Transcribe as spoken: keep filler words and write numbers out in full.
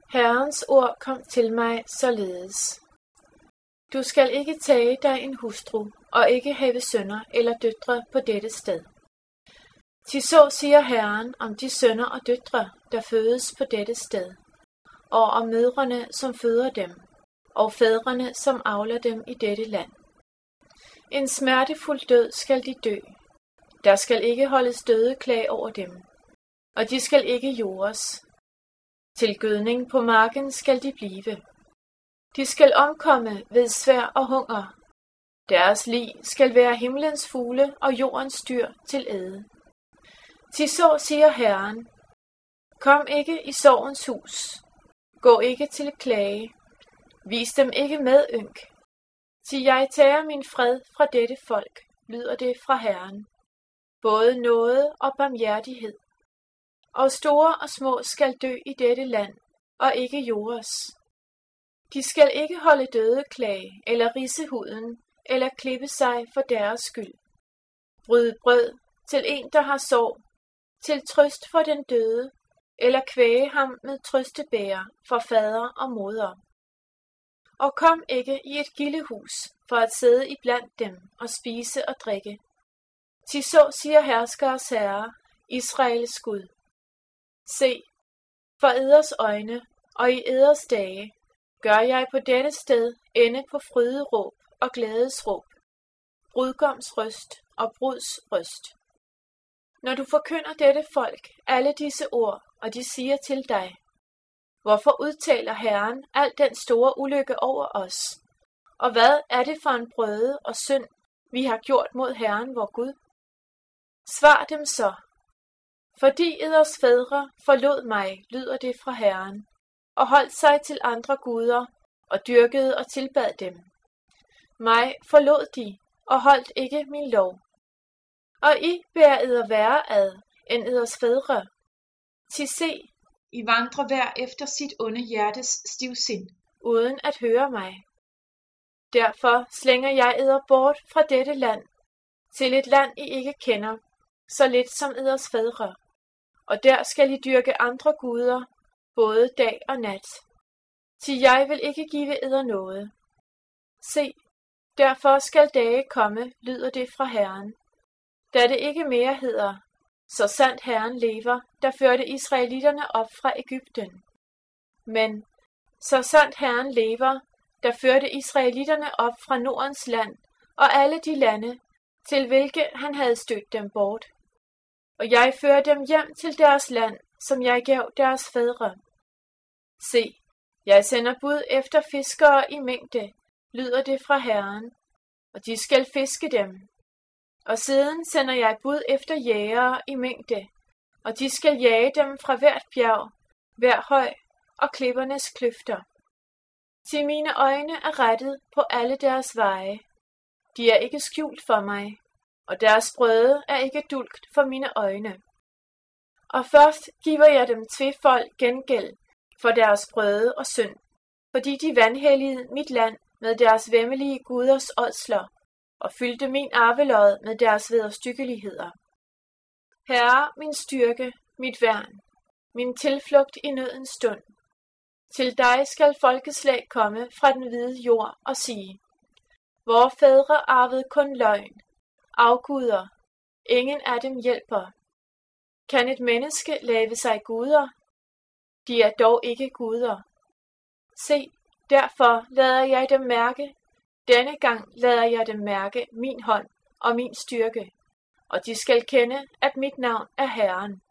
Herrens ord kom til mig således. Du skal ikke tage dig en hustru, og ikke have sønner eller døtre på dette sted. Til så siger Herren om de sønner og døtre, der fødes på dette sted, og om mødrene, som føder dem, og fædrene, som avler dem i dette land. En smertefuld død skal de dø. Der skal ikke holdes dødeklag over dem, og de skal ikke jordes. Til gødning på marken skal de blive. De skal omkomme ved sværd og hunger. Deres lig skal være himlens fugle og jordens dyr til æde. Til så siger Herren, kom ikke i sorgens hus, gå ikke til klage, vis dem ikke med ynk. Til jeg tager min fred fra dette folk, lyder det fra Herren, både nåde og barmhjertighed. Og store og små skal dø i dette land, og ikke jordes. De skal ikke holde dødeklag, eller ridse huden, eller klippe sig for deres skyld. Bryde brød til en, der har sorg, til trøst for den døde, eller kvæge ham med trøstebærer for fader og moder. Og kom ikke i et gildehus for at sidde i blandt dem og spise og drikke. Til så siger herskers herre, Israels Gud. Se, for eders øjne og i eders dage gør jeg på dette sted ende på fryderåb og glædesråb, brudgoms røst og bruds røst. Når du forkynder dette folk alle disse ord, og de siger til dig, hvorfor udtaler Herren al den store ulykke over os? Og hvad er det for en brøde og synd, vi har gjort mod Herren vor Gud? Svar dem så, fordi eders fædre forlod mig, lyder det fra Herren, og holdt sig til andre guder, og dyrkede og tilbad dem. Mig forlod de, og holdt ikke min lov. Og I bærer eder værre ad, end eders fædre. Til se, I vandrer hver efter sit onde hjertes stivsind, uden at høre mig. Derfor slænger jeg eder bort fra dette land, til et land I ikke kender, så lidt som eders fædre. Og der skal I dyrke andre guder, både dag og nat. Til jeg vil ikke give eder noget. Se, derfor skal dage komme, lyder det fra Herren. Da det ikke mere hedder, så sandt Herren lever, der førte israelitterne op fra Egypten. Men, så sandt Herren lever, der førte israelitterne op fra Nordens land, og alle de lande, til hvilke han havde stødt dem bort. Og jeg fører dem hjem til deres land, som jeg gav deres fædre. Se, jeg sender bud efter fiskere i mængde, lyder det fra Herren, og de skal fiske dem. Og siden sender jeg bud efter jægere i mængde, og de skal jage dem fra hvert bjerg, hver høj og klippernes kløfter. Til mine øjne er rettet på alle deres veje. De er ikke skjult for mig, og deres brøde er ikke dulgt for mine øjne. Og først giver jeg dem tvefold gengæld for deres brøde og synd, fordi de vanhelligede mit land med deres væmmelige guders ådsler, og fyldte min arvelod med deres vederstyggeligheder. Herre, min styrke, mit værn, min tilflugt i nødens stund. Til dig skal folkeslag komme fra den hvide jord og sige, vore fædre arvede kun løgn, afguder, ingen af dem hjælper. Kan et menneske lave sig guder? De er dog ikke guder. Se, derfor lader jeg dem mærke, denne gang lader jeg dem mærke min hånd og min styrke, og de skal kende, at mit navn er Herren.